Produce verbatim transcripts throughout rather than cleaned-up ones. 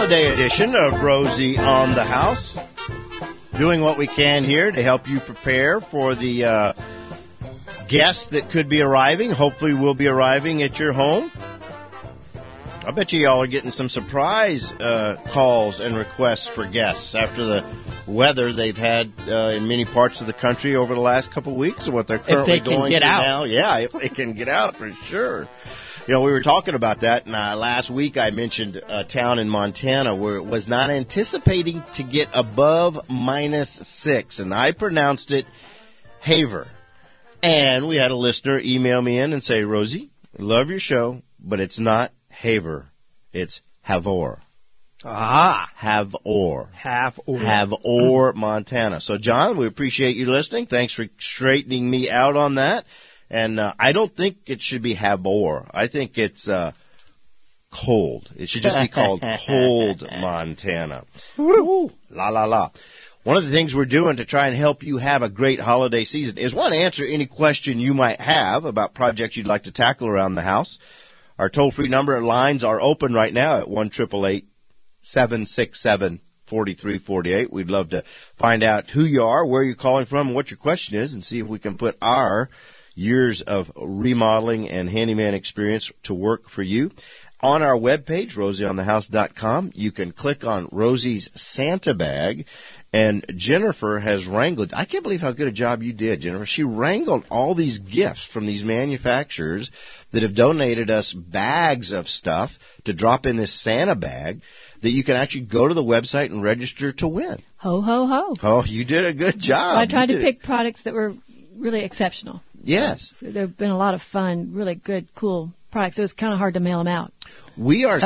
holiday edition of Rosie on the House. Doing what we can here to help you prepare for the uh, guests that could be arriving. Hopefully will be arriving at your home. I bet you y'all are getting some surprise uh, calls and requests for guests after the weather they've had uh, in many parts of the country over the last couple of weeks and what they're currently if they can going get through out. now. Yeah, if they can get out for sure. You know, we were talking about that, and uh, last week I mentioned a town in Montana where it was not anticipating to get above minus six, and I pronounced it Haver. And we had a listener email me in and say, Rosie, love your show, but it's not Haver. It's Havor. Ah. Havor. Havor. Havor, Montana. So, John, we appreciate you listening. Thanks for straightening me out on that. And uh, I don't think it should be Havor. I think it's uh, cold. It should just be called Cold, Montana. Woo. La, la, la. One of the things we're doing to try and help you have a great holiday season is, one, answer any question you might have about projects you'd like to tackle around the house. Our toll-free number lines are open right now at one eight eight eight, seven six seven, four three four eight. We'd love to find out who you are, where you're calling from, and what your question is, and see if we can put our years of remodeling and handyman experience to work for you. On our webpage, rosie on the house dot com, you can click on Rosie's Santa Bag, and Jennifer has wrangled. I can't believe how good a job you did, Jennifer. She wrangled all these gifts from these manufacturers that have donated us bags of stuff to drop in this Santa bag that you can actually go to the website and register to win. Ho, ho, ho. Oh, you did a good job. Well, I tried You to did. pick products that were really exceptional. Yes. Uh, there have been a lot of fun, really good, cool products. It was kind of hard to mail them out. We are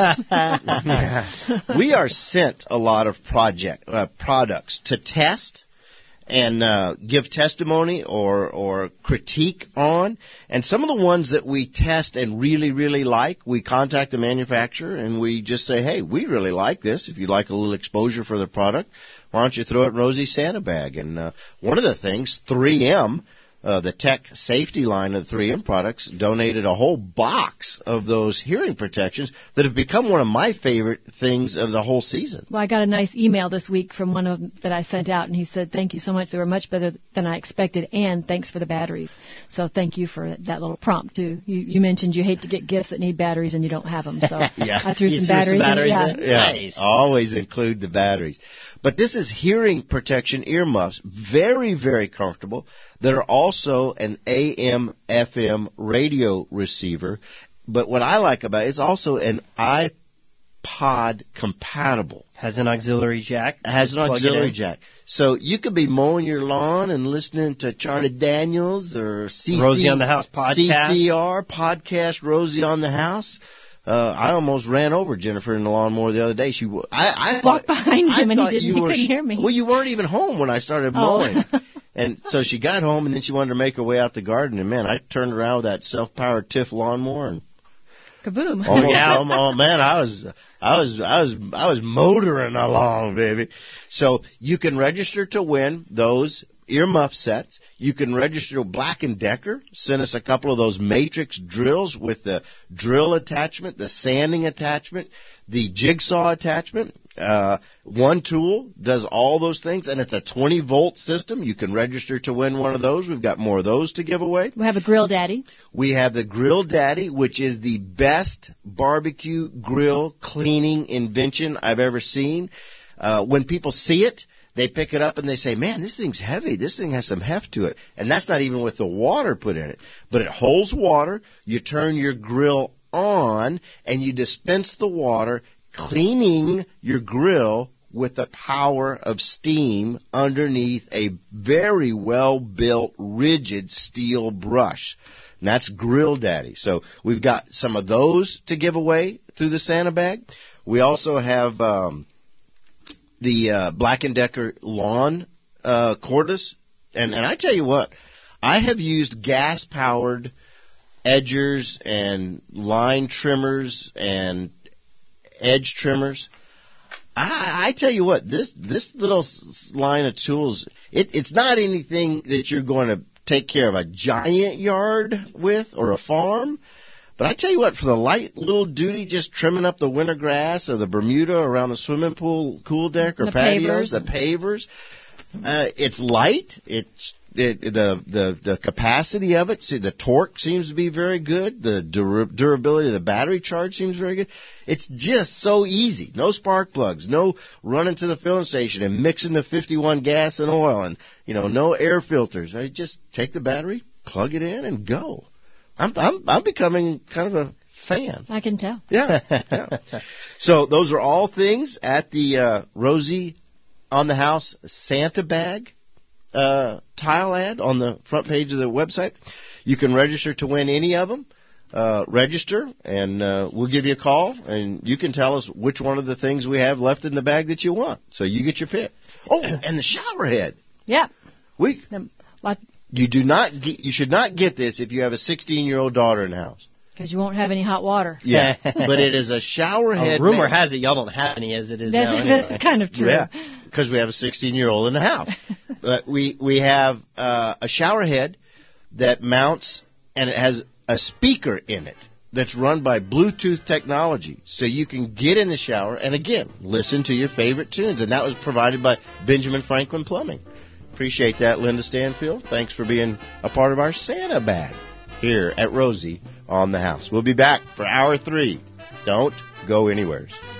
we are sent a lot of project uh, products to test and uh, give testimony or or critique on. And some of the ones that we test and really, really like, we contact the manufacturer and we just say, hey, we really like this. If you'd like a little exposure for the product, why don't you throw it in Rosie's Santa Bag? And uh, one of the things, three M, Uh, the tech safety line of the three M products, donated a whole box of those hearing protections that have become one of my favorite things of the whole season. Well, I got a nice email this week from one of them that I sent out, and he said, thank you so much. They were much better than I expected, and thanks for the batteries. So thank you for that little prompt, too. You, you mentioned you hate to get gifts that need batteries, and you don't have them. So yeah. I threw You some threw batteries, some batteries in. in? Yeah. Yeah, Nice. always include the batteries. But this is hearing protection earmuffs, very, very comfortable. That are also an A M F M radio receiver. But what I like about it, it's also an iPod compatible. Has an auxiliary jack. It has an Plug it auxiliary in. jack. So you could be mowing your lawn and listening to Charlie Daniels or C C, Rosie on the House podcast. C C R podcast, Rosie on the House. Uh, I almost ran over Jennifer in the lawnmower the other day. She, I, I Walked thought, behind I him and he thought didn't- you he were, couldn't hear me. Well, you weren't even home when I started Oh. mowing. And so she got home, and then she wanted to make her way out the garden. And, man, I turned around with that self-powered Tiff lawnmower and Kaboom. almost, Yeah. almost, oh, man, I was, I was, I was, I was motoring along, baby. So you can register to win those earmuff sets. You can register to Black and Decker. Send us a couple of those matrix drills with the drill attachment, the sanding attachment, the jigsaw attachment. Uh, one tool does all those things, and it's a twenty volt system. You can register to win one of those. We've got more of those to give away. We have a Grill Daddy. We have the Grill Daddy, which is the best barbecue grill cleaning invention I've ever seen. Uh, when people see it, they pick it up and they say, man, this thing's heavy. This thing has some heft to it. And that's not even with the water put in it. But it holds water. You turn your grill on, and you dispense the water, cleaning your grill with the power of steam underneath a very well-built, rigid steel brush. And that's Grill Daddy. So we've got some of those to give away through the Santa Bag. We also have um, the uh, Black and Decker lawn uh, cordless. And, and I tell you what, I have used gas-powered edgers and line trimmers and edge trimmers. I, I tell you what, this this little s- line of tools, it, it's not anything that you're going to take care of a giant yard with or a farm, But I tell you what, for the light little duty, just trimming up the winter grass or the Bermuda around the swimming pool, cool deck or The patios, pavers. the pavers, uh, it's light. It's it, the the the capacity of it. See, the torque seems to be very good. The dur- durability of the battery charge seems very good. It's just so easy. No spark plugs. No running to the filling station and mixing the fifty-one gas and oil, and you know, no air filters. I just take the battery, plug it in, and go. I'm I'm I'm becoming kind of a fan. I can tell. Yeah. yeah. So those are all things at the uh, Rosie on the House Santa Bag uh, tile ad on the front page of the website. You can register to win any of them. Uh, register, and uh, we'll give you a call, and you can tell us which one of the things we have left in the bag that you want. So you get your pick. Oh, and the shower head. Yeah. We The, like, you do not get, you should not get this if you have a sixteen-year-old daughter in the house. because you won't have any hot water. Yeah, but it is a shower head. Oh, rumor man. has it y'all don't have any as it is That's, now. Anyway. that's kind of true. Yeah, because we have a sixteen-year-old in the house. But we we have uh, a shower head that mounts, and it has a speaker in it that's run by Bluetooth technology, so you can get in the shower and again listen to your favorite tunes. And that was provided by Benjamin Franklin Plumbing. Appreciate that, Linda Stanfield. Thanks for being a part of our Santa bag here at Rosie on the House. We'll be back for hour three. Don't go anywhere.